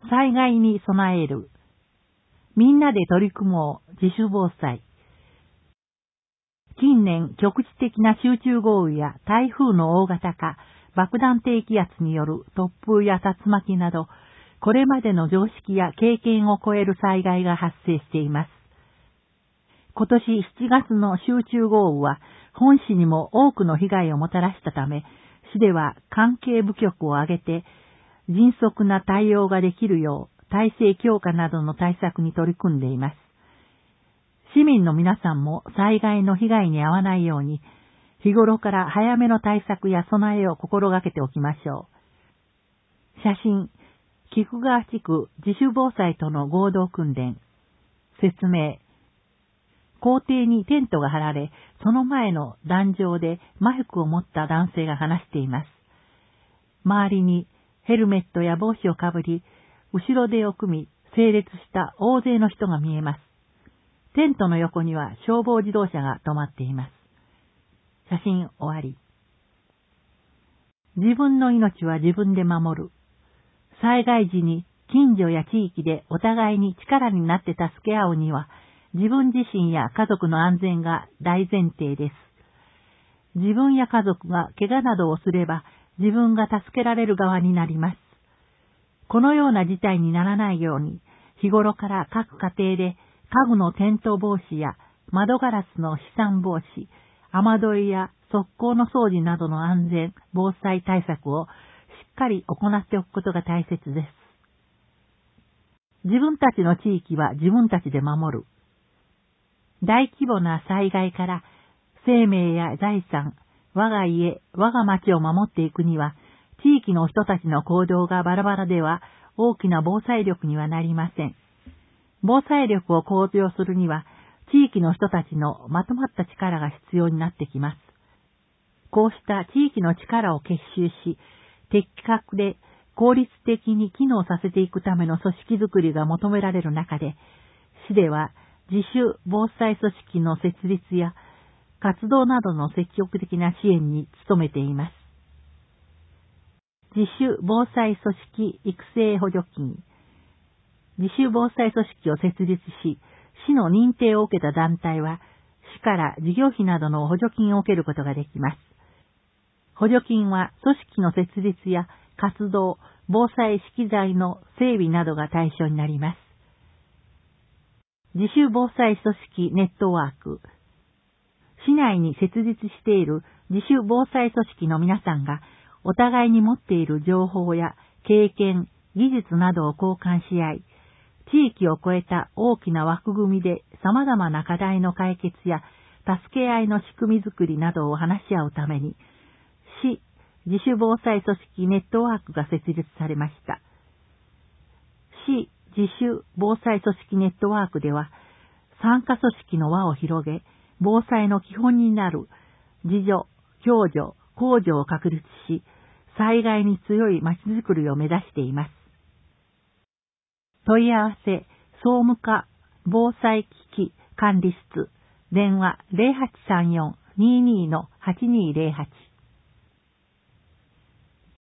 災害に備える。みんなで取り組もう自主防災。近年局地的な集中豪雨や台風の大型化、爆弾低気圧による突風や竜巻など、これまでの常識や経験を超える災害が発生しています。今年7月の集中豪雨は本市にも多くの被害をもたらしたため、市では関係部局を挙げて迅速な対応ができるよう体制強化などの対策に取り組んでいます。市民の皆さんも災害の被害に遭わないように、日頃から早めの対策や備えを心がけておきましょう。写真、菊川地区自主防災との合同訓練。説明。校庭にテントが張られ、その前の壇上でマイクを持った男性が話しています。周りにヘルメットや帽子をかぶり、後ろ手を組み、整列した大勢の人が見えます。テントの横には消防自動車が止まっています。写真終わり。自分の命は自分で守る。災害時に近所や地域でお互いに力になって助け合うには、自分自身や家族の安全が大前提です。自分や家族が怪我などをすれば、自分が助けられる側になります。このような事態にならないように、日頃から各家庭で家具の転倒防止や窓ガラスの飛散防止、雨どいや側溝の掃除などの安全、防災対策をしっかり行っておくことが大切です。自分たちの地域は自分たちで守る。大規模な災害から生命や財産、我が家、我が町を守っていくには、地域の人たちの行動がバラバラでは大きな防災力にはなりません。防災力を向上するには、地域の人たちのまとまった力が必要になってきます。こうした地域の力を結集し、的確で効率的に機能させていくための組織づくりが求められる中で、市では自主防災組織の設立や活動などの積極的な支援に努めています。自主防災組織育成補助金。自主防災組織を設立し、市の認定を受けた団体は、市から事業費などの補助金を受けることができます。補助金は組織の設立や活動、防災資機材の整備などが対象になります。自主防災組織ネットワーク。市内に設立している自主防災組織の皆さんが、お互いに持っている情報や経験、技術などを交換し合い、地域を超えた大きな枠組みで様々な課題の解決や助け合いの仕組みづくりなどを話し合うために、市自主防災組織ネットワークが設立されました。市自主防災組織ネットワークでは、参加組織の輪を広げ、防災の基本になる自助、共助、公助を確立し、災害に強い町づくりを目指しています。問い合わせ、総務課防災危機管理室、電話 0834-22-8208